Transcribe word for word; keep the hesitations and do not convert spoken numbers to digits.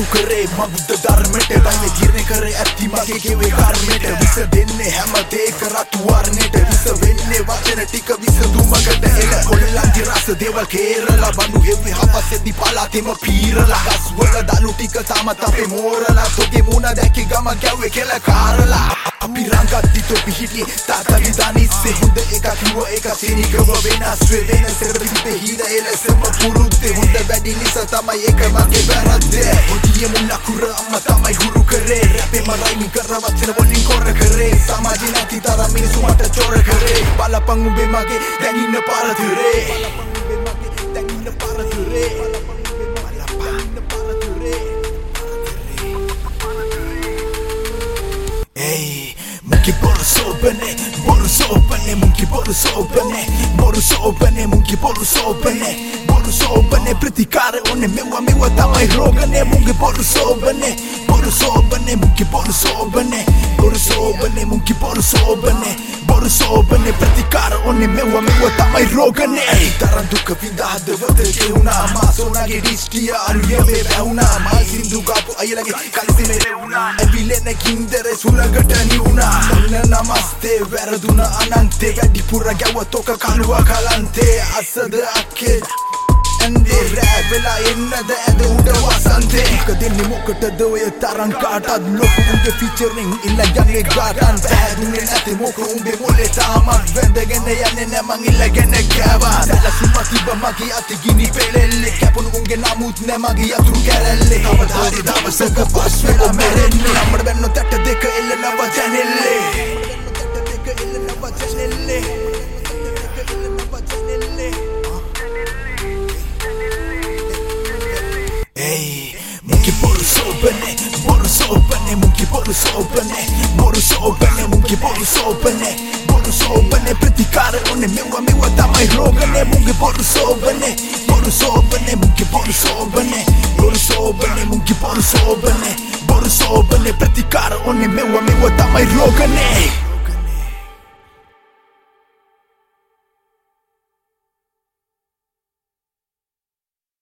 මරු කරේ මගුද ධර්මයට දෛව තීරණය කරේ ඇති මගේ ගෙවේ කර්මයට විස දෙන්නේ හැම දෙයක රතු වර්ණයට විස වෙන්නේ වචන ටික විසඳුමකට එල කොල්ලන්ගේ රස දේවල් කේරලා බඳු හෙව්වේ හපස්සෙදි පලාතෙම පීරලා ගස්වල දලු ටික තාමත් අපේ මෝරලා තොගේ මුණ දැකි ගම ගැව්වේ කෙල කාරලා අපි රංගද්දි තොපි හිටියේ තාත්තගේ දනිස්සේ හොඳ එකක් කිව්ව එක සිනිකව වෙනස් වේ වෙනසට තිබේ හිර එලෙසම පුරුද්දේ හොඳ වැඩි නිසා තමයි ඒක මගේ වැරද්දේ ඔදියේ මුල් ලකුර අම්මා තමයි ගුරු කරේ රැපේ මරයිමි කර වචන වලින් කොර කරේ සමාජේ නැති තරම් මිනිස්සු මට චොර කරේ බලපං උඹේ මගේ දැන් ඉන්න පාරතරේ බලපං උඹේ මගේ දැන් ඉන්න පාරතරේ Mungkin boru sobane, boru sobane, mungkin boru sobane, boru sobane, mungkin boru sobane, boru sobane, ප්‍රතිකාර ඕනේ මෙව මෙව තමයි රෝගනේ මුංගේ boru sobane, boru sobane, mungkin boru sobane, boru sobane, mungkin boru sobane, boru sobane, ප්‍රතිකාර ඕනේ මෙව මෙව තමයි රෝගනේ තරම් දුක විඳා හදවත ගෙවුනා මාසෝනාගේ දිස්ටිය අරියේ වැවුනා මල් සින්දු ගාපු අයලගේ කලිසි මෙරෙවුනා ඇවිලෙන කින්දර සුලකට නිවුනා Namaste, වැරදුන අනන්තේ වැඩිපුර ගැව්වතොක කළුව කලන්තේ අසද අක්කේ ඇන්දේ රෑ වෙලා එන්නද ඇද උඩ වසන්තේ මොක දෙන්නේ මොකටද ඔය තරම් කාටත් ලොකු උඹේ ෆීචරින් ඉල්ල යන්නේ ගාටන් පැහැදුනේ නැති මොක උඹේ මොලේ තාමත් වැඳගෙන යන්නේ නැ මං ඉල්ලගෙන කෑවා සැලසුම තිබ්බ මගේ අතේ ගිනි පෙලෙල්ලේ කැපුණු උන්ගේ නමුත් නැ මගේ යතුරු කැරැල්ලේ කවදාද දවසක පස් වෙලා මැරෙන්නේ අපර බැන්නෝ තැට දෙක එල්ලනවා ජනෙල්ලේ Mungkin boru sobane, boru sobane, mungkin boru sobane, boru sobane, mungkin boru sobane, boru sobane, ප්‍රතිකාර ඕනේ මෙව මෙව තමයි රෝගනේ මුංගේ boru sobane, boru sobane, mungkin boru sobane, boru sobane, mungkin boru sobane, boru sobane, ප්‍රතිකාර ඕනේ මෙව මෙව තමයි රෝගනේ